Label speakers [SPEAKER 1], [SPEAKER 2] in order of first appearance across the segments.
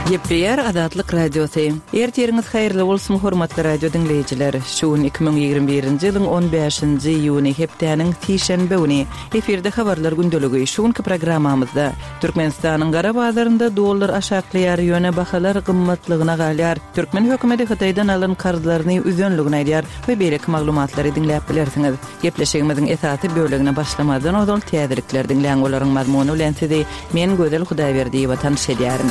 [SPEAKER 1] Yepler Adatlyk Radiosu. Ertiriňiz haýyrly bolsun hormatly radio dinleýijiler. Şu 2021-nji ýylyň 15-nji ýuny hepdeniň tişenbe güni efirde habarlar gündöligi şuňky programmamyzda Türkmenistanyň gara bazarynda dollar aşaklaýar ýöne bahalar gymmatlygyna galýar. Türkmen hökümeti Hytaýdan alan karjlaryny üzünligine aýdýar we beýleki maglumatlary dinläp bilersiňiz. Gepleşigimiziň esasy bölegine başlamadan ozal täzelikler dinleýän olaryň mazmuny bilen sizi men Gözel Hudaýberdi watan şedýärim.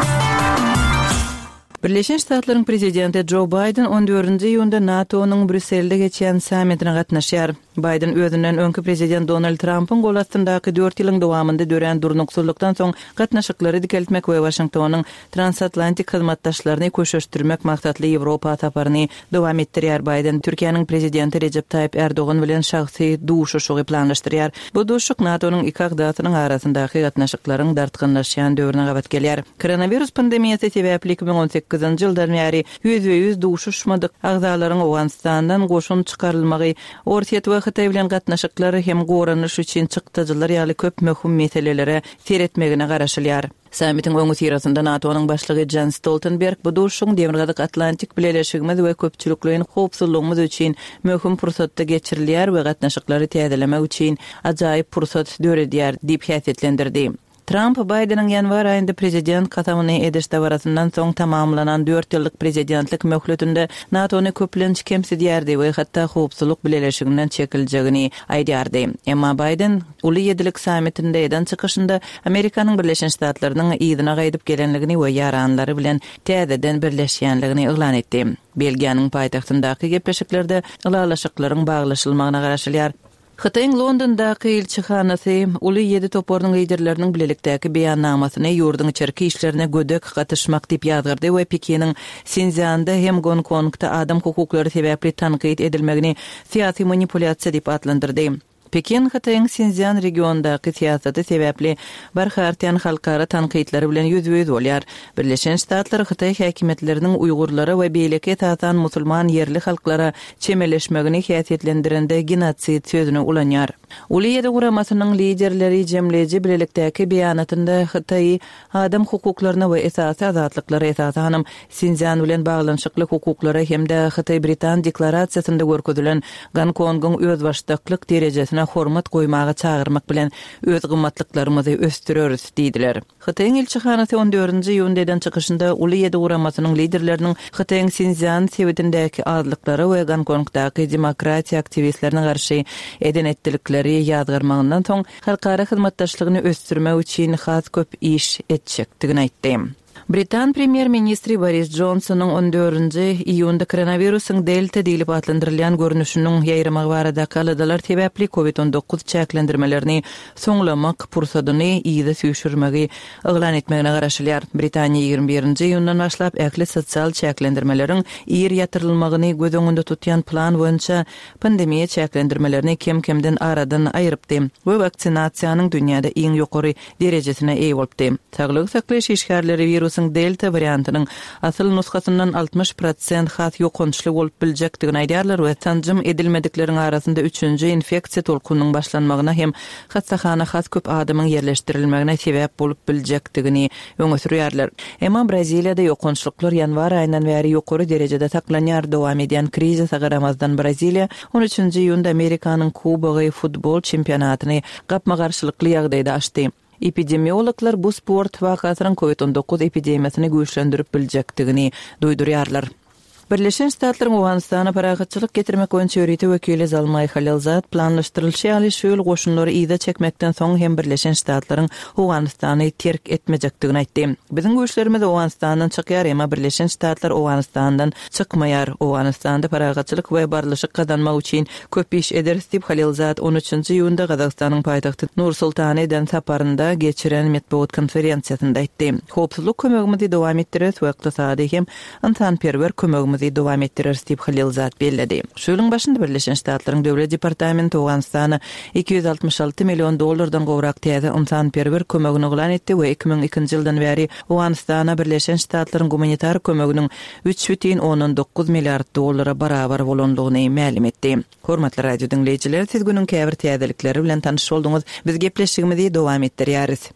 [SPEAKER 1] Birleşen Ştatlaryň prezidenti Joe Biden 14-nji ýylda NATO'nyň Brüsselde geçýän sammitine gatnaşýar. Biden özünden öňkü prezident Donald Trump'yň gol astyndaky 4 ýylyň dowamında dören durnuksulukdan soň gatnaşyklary dikeltmek we Washingtonyň transatlantik hyzmatdaşlaryny köşeşdirmek maksatly Ýewropa saparyny dowam etdirýär. Biden Türkiýanyň prezidenti Recep Tayyip Erdogan bilen şahsy duşuşy planlaşdyrýar. Bu duşuk NATO'nyň iki agdatynyň arasyndaky gatnaşyklaryň dartgynlaşýan döwrüne gabat gelýär. Koronavirus pandemiýasy sebäpli 2018-nji ýyldan bäri %100 duşuşmadyk agdalaryň Awganistandan goşun çykarylmagy, ortaýa Hytaý bilen gatnaşyklary hem goranyş üçin çykdyjylar ýaly köp möhüm meselelere seretmegine garaşylýar. Sammitin öňü tirasynda NATO'nyň başlygy Jens Stoltenberg bu duşuň Demirgazyk Atlantik bileşigimiz we köpçülikliň howpsuzlygymyz üçin möhüm pursatda geçirilýär we gatnaşyklary täzelemek üçin ajaýyp pursat döredýär diýip häsiýetlendirdi. Trump Biden'ın yanvar ayında prezident katamyny ediş dawarasyndan soň tamamlanan 4 ýyllyk prezidentlik möhletinde NATO'ny köplenç kemsidýärdi we hatda howpsuzlyk bileşiginden çekiljegini aýdýardy. Emma Biden uly ýedilik sammitinde eden çykyşynda Amerikanyň Birleşen Ştatlarynyň ýygyna gaýdyp gelenligini we ýaranlary bilen täzeden birleşýänligini eglan etdi. Belgiýanyň paýtagtyndaky gepleşiklerde ılalaşyklaryň baglaşylmagyna garaşylýar. Hytaýyň Londondaky elçihanasy uly 7 topornyň liderleriniň bilelikdäki beýannamasyny ýurdun içerki işlerine gödek gatyşmak diýip ýazgyrdy we Pekiniň Sinzianda hem Gongkongda adam hukuklary sebäpli tanqid edilmegini syýasy manipulasiýa diýip adlandyrdy. Pekin Hytaýyň Sinzian regionundaky siýasaty sebäpli barhartyan halkara tanqidleri bilen ýüzüýüz bolýar. Birleşen Ştatlar Hytaý häkimetleriniň Uýgurlara we beýleki tatan musulman yerli halklara çemeleşmegini häsiýetlendirende genotsid sözüni ulanýar. Uly ýedi guramasynyň liderleri jemleji bilelikdäki beýanatynda Hytaý adam hukuklaryna we esasy azatlyklara esasen Sinzian bilen baglanyşykly hukuklara hemde Hytaý Britan deklarasiýasynda görkezülen Gongkongyň özbaşdaklyk derejesine hormat goýmagy çağırmak bilen öz gymmatlyklarymy östürýärys diýdiler. Hytaýyň elçihanasy 14-nji ýyldan çykyşynda uly 7 guramasynyň liderleriniň Hytaýyň Sinzian sebätindäki azlyklary we Gongkongdaky demokratiýa aktivistlerine garşy eden etdilikleri ýazgyrmagyndan soň halkara hyzmatdaşlygyny östürmek üçin has köp iş etjekdigini aýtdy. Britan Premier Ministri Boris Johnson'un 14-nji iýunda koronawirusyň delta diýilip adlandyrylýan görnüşiniň ýaýramagy barada kaladalar sebäpli COVID-19 çäklendirmelerini soňlamak pursadyny ýyda süýşürmegi eglan etmegine garaşylýar. Britaniýa 21-nji ýyldan başlap äkli sosial çäklendirmeleriň ýer ýatyrylmagyny göz öňünde tutýan plan boýunça pandemiýa çäklendirmelerini kem-kemden aradan aýrypdy we vaksinasiýanyň dünýäde iň ýokary derejesine eýe bolupdy. Saglyk saklaýyş işgärleri virus delta variantynyň asyl nuskasyndan 60% has ýokançly bolup biljekdigini aýdýarlar we tanjym edilmedikleriň arasynda 3-nji infeksiýa tolkunynyň başlanmagyna hem hassahana has köp adamyň yerleşdirilmegine sebäp bolup biljekdigini öňe sürýärler. Emma Braziliýada ýokançlyklar ýanwar aýyndan bäri ýokary derejede saklanýar. Dowam edýän krizise garamazdan Braziliýa 13-nji ýylda Amerikanyň Kubogy futbol çempionatyny gapma garşylykly ýagdaýda açdy. Epidemiologlar bu sport wakasynyň COVID-19 epidemiýasyny güýçlendirip biljekdigini duýdurýarlar. Birleşen Ştatlaryň Awganistana paragatçylyk getirmek boýunça ýörüti wekili Zalmay Halilzad planlaşdyrylýan şöýle goşunlary ýyda çekmekden soň hem Birleşen Ştatlaryň Awganistany terk etmejekdigini aýtdy. Biziň güýçlerimiz Awganistandan çykýar, emma Birleşen Ştatlar Awganistandan çykmaýar. Awganistanda paragatçylyk we barlyşyk kazanmak üçin köp iş ederiz diýip Halilzad 13-nji ýylda Gazagstanyň paýtagty Nur-Sultana eden saparynda geçiren metbuat konferensiýasynda aýtdy. Howpsuzlyk kömegimizi dowam etdirýär we ykdysady hem antanperwer kömegimizi dowam etdirýär diýip Halilzad bellädi. Şu ýylyň başynda Birleşen Ştatlaryň Döwlet Departamenti Awganistana $266 milyon gowrak täze antanperwer kömegini eglan etdi we 2002-nji ýyldan bäri Awganistana Birleşen Ştatlaryň gumanitar kömeginiň $3,9 milyard barabar bolandygyny ma'lum etdi. Hormatly radio dinleýijiler, siz günüň käbir täzelikleri bilen tanyş bolduňyz. Biz gepleşigimizi dowam etdirýäris.